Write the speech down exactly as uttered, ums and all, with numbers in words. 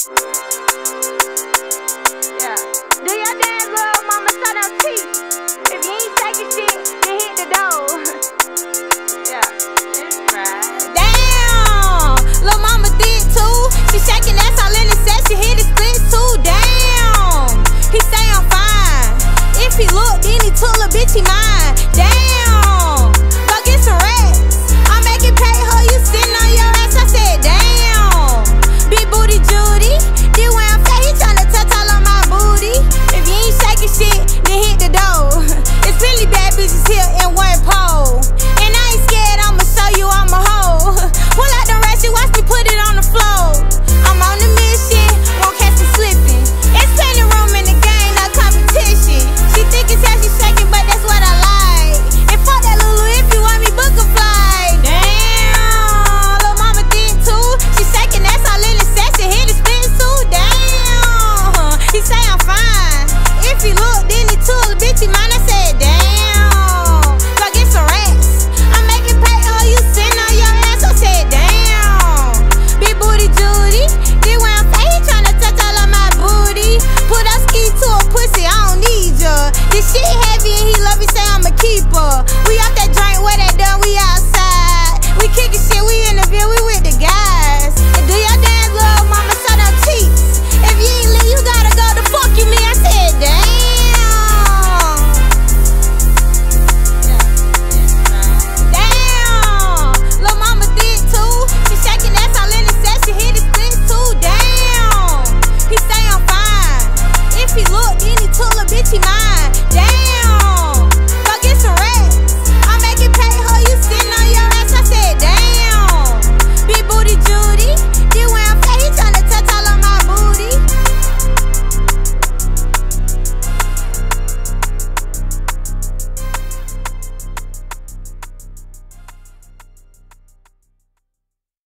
Yeah. Do your dance, little mama, shut up teeth. If you ain't shaking shit, then hit the door. Yeah, it's right. Damn, little mama did too. She shaking ass all in the set, she hit the split too. Damn, he say I'm fine. If he look, then he took a bitch, he mine. Damn, go get some racks. I make it pay her, you sitting on your ass. I said, damn, big booty Judy. This way I'm fat, he tryna touch all on my booty. If you ain't shaking shit, then hit the door. It's really bad bitches here in one pole. And I ain't scared, I'ma show you I'm a hoe. Pull out the ratchet, watch me put it on the floor. I'm on the mission, won't catch me slipping. It's plenty room in the game, no competition. She think it's how she shaking, but that's what I like. And fuck that Lulu, if you want me, book a flight. Damn, little mama did too. She shaking ass all in the set, she hit the split too. Damn, he say I'm fine. If he look, then he took a bitch, he mine. I said, damn, go get some racks. I make it pay all you sitting on your ass. I said, damn, big booty Judy. This way I'm fat, he tryna touch all of my booty. Put a ski to a pussy, I don't need ya. This shit heavy and he love me, say I'm a keeper. We off that drink, where that done, we outside. We kicking shit, we in the ville, we with the guys. And do your dance, little mama, shut up cheeks. If you ain't lit, you gotta go the fuck you mean. I said, damn. Damn, little mama did too. She shaking ass all in the set, she hit the split too. Damn, he say I'm fine. If he look, then he took a bitch, he mine.